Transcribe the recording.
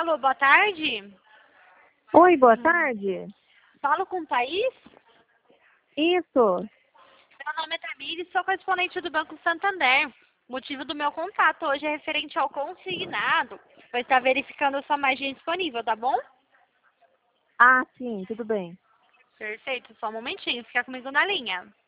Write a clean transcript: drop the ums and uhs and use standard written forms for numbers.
Alô, boa tarde. Oi, boa tarde. Falo com o Thaís? Isso. Meu nome é Tamires, sou correspondente do Banco Santander. O motivo do meu contato hoje é referente ao consignado. Vou estar verificando a sua margem disponível, tá bom? Ah, sim, tudo bem. Perfeito, só um momentinho, fica comigo na linha.